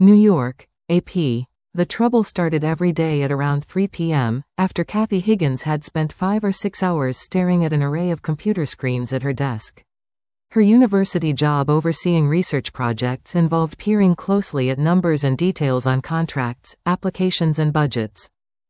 New York, AP. The trouble started every day at around 3 p.m., after Kathy Higgins had spent 5 or 6 hours staring at an array of computer screens at her desk. Her university job overseeing research projects involved peering closely at numbers and details on contracts, applications and budgets.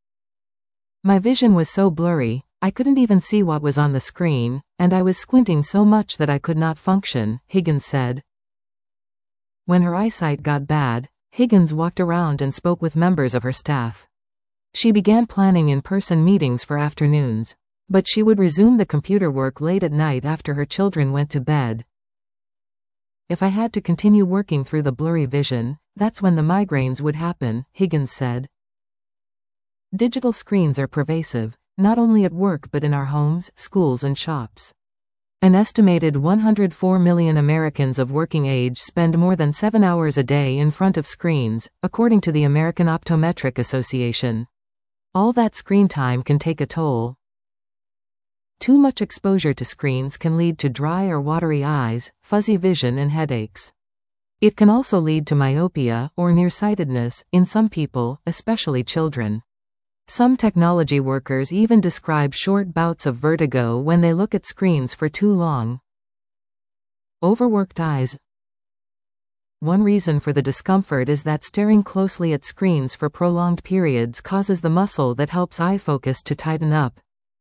My vision was so blurry, I couldn't even see what was on the screen, and I was squinting so much that I could not function, Higgins said. When her eyesight got bad, Higgins walked around and spoke with members of her staff. She began planning in-person meetings for afternoons. But she would resume the computer work late at night after her children went to bed. If I had to continue working through the blurry vision, that's when the migraines would happen, Higgins said. Digital screens are pervasive, not only at work but in our homes, schools and shops. An estimated 104 million Americans of working age spend more than 7 hours a day in front of screens, according to the American Optometric Association. All that screen time can take a toll. Too much exposure to screens can lead to dry or watery eyes, fuzzy vision and headaches. It can also lead to myopia or nearsightedness in some people, especially children. Some technology workers even describe short bouts of vertigo when they look at screens for too long. Overworked eyes. One reason for the discomfort is that staring closely at screens for prolonged periods causes the muscle that helps eye focus to tighten up.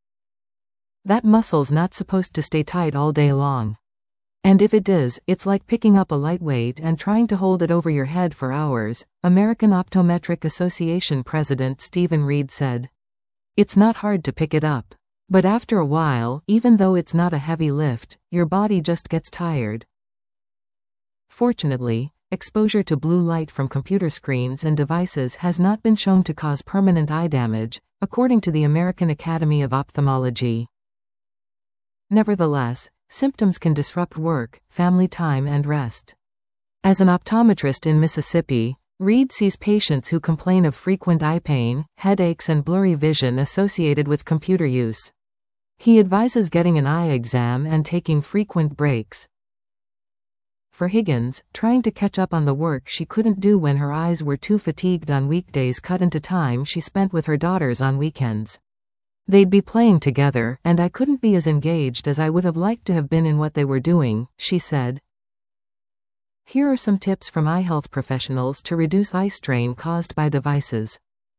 That muscle's not supposed to stay tight all day long. And if it does, it's like picking up a light weight and trying to hold it over your head for hours, American Optometric Association President Stephen Reed said. It's not hard to pick it up. But after a while, even though it's not a heavy lift, your body just gets tired. Fortunately, exposure to blue light from computer screens and devices has not been shown to cause permanent eye damage, according to the American Academy of Ophthalmology. Nevertheless, symptoms can disrupt work, family time and rest. As an optometrist in Mississippi, Reed sees patients who complain of frequent eye pain, headaches and blurry vision associated with computer use. He advises getting an eye exam and taking frequent breaks. For Higgins, trying to catch up on the work she couldn't do when her eyes were too fatigued on weekdays cut into time she spent with her daughters on weekends. They'd be playing together, and I couldn't be as engaged as I would have liked to have been in what they were doing, she said. Here are some tips from eye health professionals to reduce eye strain caused by devices.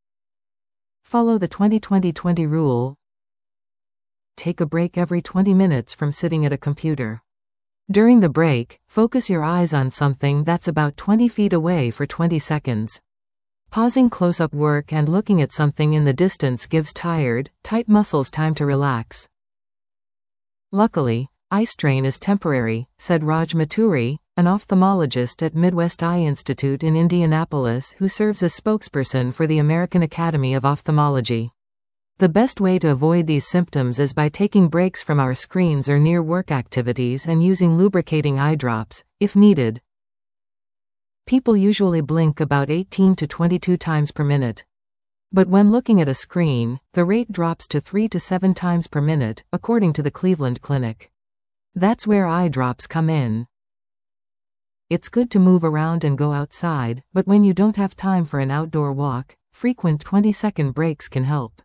Follow the 20-20-20 rule. Take a break every 20 minutes from sitting at a computer. During the break, focus your eyes on something that's about 20 feet away for 20 seconds. Pausing close-up work and looking at something in the distance gives tight muscles time to relax. Luckily, eye strain is temporary, said Raj Maturi, an ophthalmologist at Midwest Eye Institute in Indianapolis who serves as spokesperson for the American Academy of Ophthalmology. The best way to avoid these symptoms is by taking breaks from our screens or near work activities and using lubricating eye drops, if needed. People usually blink about 18 to 22 times per minute. But when looking at a screen, the rate drops to 3 to 7 times per minute, according to the Cleveland Clinic. That's where eye drops come in. It's good to move around and go outside, but when you don't have time for an outdoor walk, frequent 20-second breaks can help.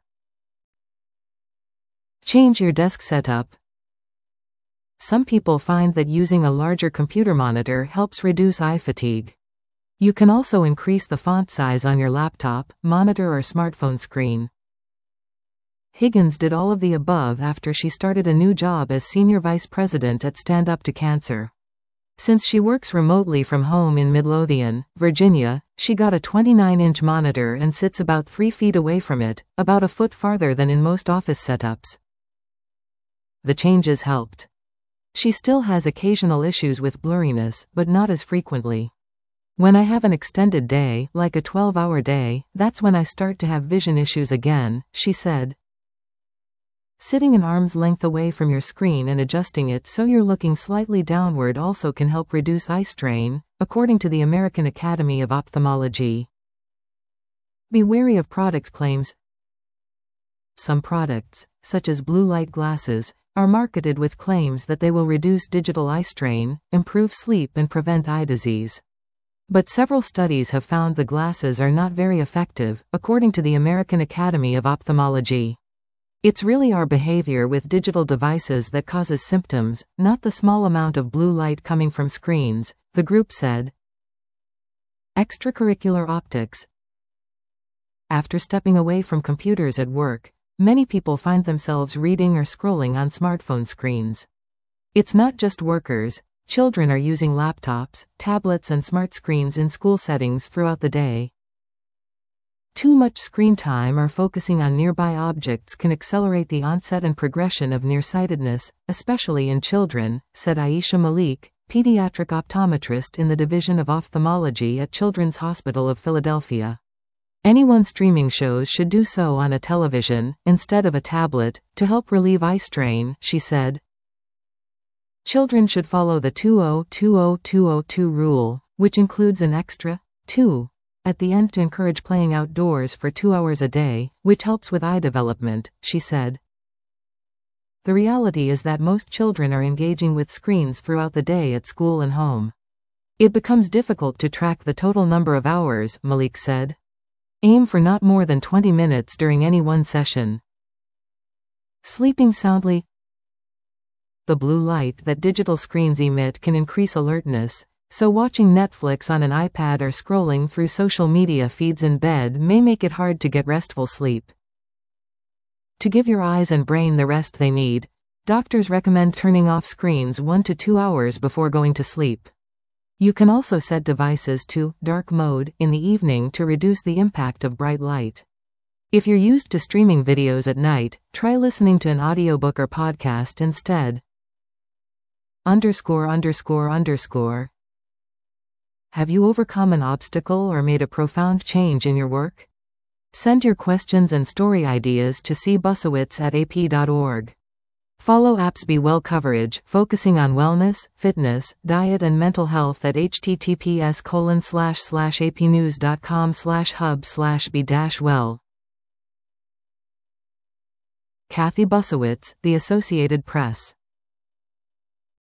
Change your desk setup. Some people find that using a larger computer monitor helps reduce eye fatigue. You can also increase the font size on your laptop, monitor or smartphone screen. Higgins did all of the above after she started a new job as Senior Vice President at Stand Up to Cancer. Since she works remotely from home in Midlothian, Virginia, she got a 29-inch monitor and sits about 3 feet away from it, about a foot farther than in most office setups. The changes helped. She still has occasional issues with blurriness, but not as frequently. When I have an extended day, like a 12-hour day, that's when I start to have vision issues again, she said. Sitting an arm's length away from your screen and adjusting it so you're looking slightly downward also can help reduce eye strain, according to the American Academy of Ophthalmology. Be wary of product claims. Some products, such as blue light glasses, are marketed with claims that they will reduce digital eye strain, improve sleep and prevent eye disease. But several studies have found the glasses are not very effective, according to the American Academy of Ophthalmology. It's really our behavior with digital devices that causes symptoms, not the small amount of blue light coming from screens, the group said. Extracurricular optics. After stepping away from computers at work, many people find themselves reading or scrolling on smartphone screens. It's not just workers. Children are using laptops, tablets and smart screens in school settings throughout the day. Too much screen time or focusing on nearby objects can accelerate the onset and progression of nearsightedness, especially in children, said Aisha Malik, pediatric optometrist in the Division of Ophthalmology at Children's Hospital of Philadelphia. Anyone streaming shows should do so on a television, instead of a tablet, to help relieve eye strain, she said. Children should follow the 2-0-2-0-2-0-2 rule, which includes an extra 2 at the end to encourage playing outdoors for 2 hours a day, which helps with eye development, she said. The reality is that most children are engaging with screens throughout the day at school and home. It becomes difficult to track the total number of hours, Malik said. Aim for not more than 20 minutes during any one session. Sleeping soundly. The blue light that digital screens emit can increase alertness, so watching Netflix on an iPad or scrolling through social media feeds in bed may make it hard to get restful sleep. To give your eyes and brain the rest they need, doctors recommend turning off screens 1 to 2 hours before going to sleep. You can also set devices to dark mode in the evening to reduce the impact of bright light. If you're used to streaming videos at night, try listening to an audiobook or podcast instead. ____. Have you overcome an obstacle or made a profound change in your work? Send your questions and story ideas to cbusowitz@ap.org. Follow APSB Well coverage, focusing on wellness, fitness, diet and mental health at https://apnews.com/hub/b-well. Kathy Busowitz, The Associated Press.